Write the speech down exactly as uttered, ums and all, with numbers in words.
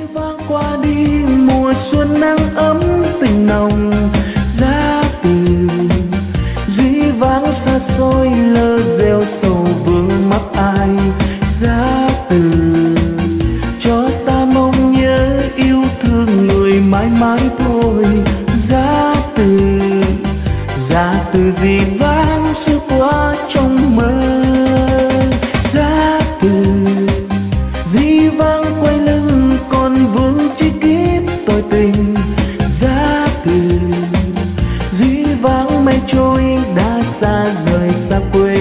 vang qua đi mùa xuân nắng ấm tình nồng, giá từ dĩ vãng xa xôi lơ rêu sầu vương mắc ai, giá từ cho ta mong nhớ yêu thương người mãi mãi thôi, giá từ giá từ dĩ vãng xưa qua trong mơ, giá từ dĩ vãng quay lưng còn vương chi kiếp tội tình, giá từ dĩ vãng mây trôi đã xa rời xa quê.